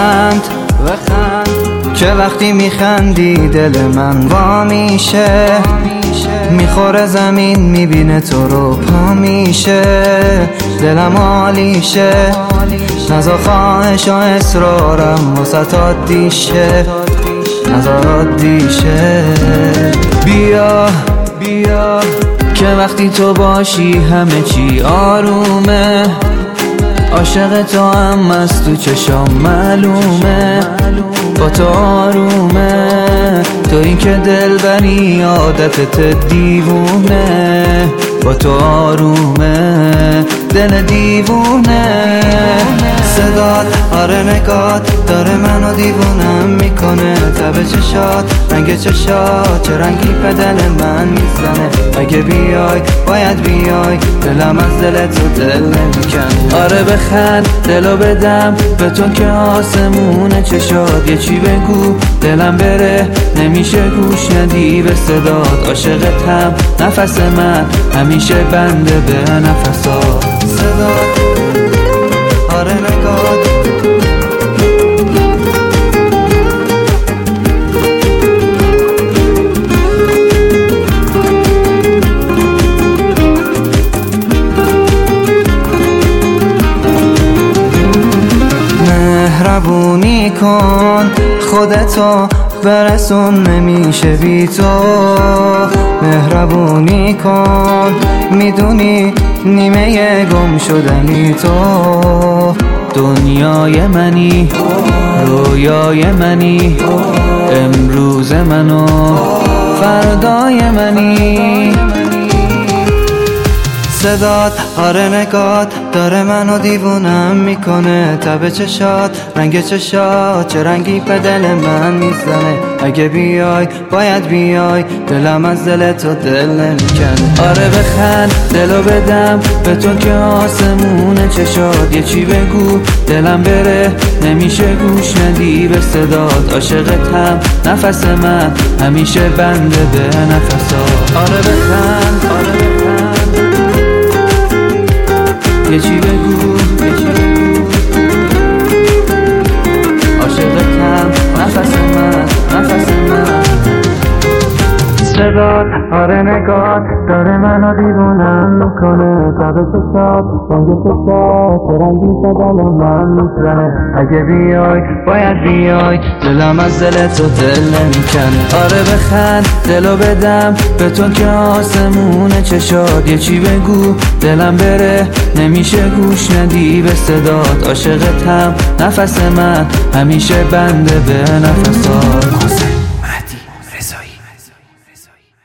بخند که وقتی میخندی دل من وا میشه، میخوره زمین میبینه تو رو پا میشه، دلم عالیشه، نزا خواهش و اصرارم واسه عادیشه، نزا عادیشه. بیا که وقتی تو باشی همه چی آرومه، عاشق تو هم از تو چشام معلومه، با تو آرومه، تو این که دل بری عادتت دیوونه، با تو آرومه دل دیوونه. صدات آره نگات داره منو دیوونم میکنه، تب چشات رنگ چشات چه رنگی به دل من میزنه، اگه بیای باید بیای دلم از دل تو دل نمیکنه. آره بخند دلو بدم به تو که آسمونه چشات، یه چی بگو دلم بره نمیشه گوش ندی به صدات، عاشقتم نفس من همیشه بنده به نفسات. صدات آره نگات مهربونی کن خودتو برسون نمیشه بی تو، مهربونی کن میدونی نیمه گم شدنی تو، دنیای منی رویای منی امروز منو فردای منی. صدات آره نگات داره منو دیوونم میکنه، تب چشات رنگ چشات چه رنگی به دل من میزنه، اگه بیای باید بیای دلم از دل تو دل نمیکنه. آره بخند دلو بدم به تو که آسمونه چشات، یه چی بگو دلم بره نمیشه گوش ندی به صدات، عاشقتم نفس من همیشه بنده به نفسات. آره بخند یه چی بگو عاشقتم نفس من صدات آره نگات داره منو دیوونم میکنه، تب چشات رنگ چشات چه رنگی به دل من میزنه، اگه بیای باید بیای دلم از دل تو دل نمیکنه. آره بخند دلو بدم به تو که آسمونه چشات، یه چی بگو دلم بره نمیشه گوش ندی به صدات، عاشقتم نفس من همیشه بنده به نفسات.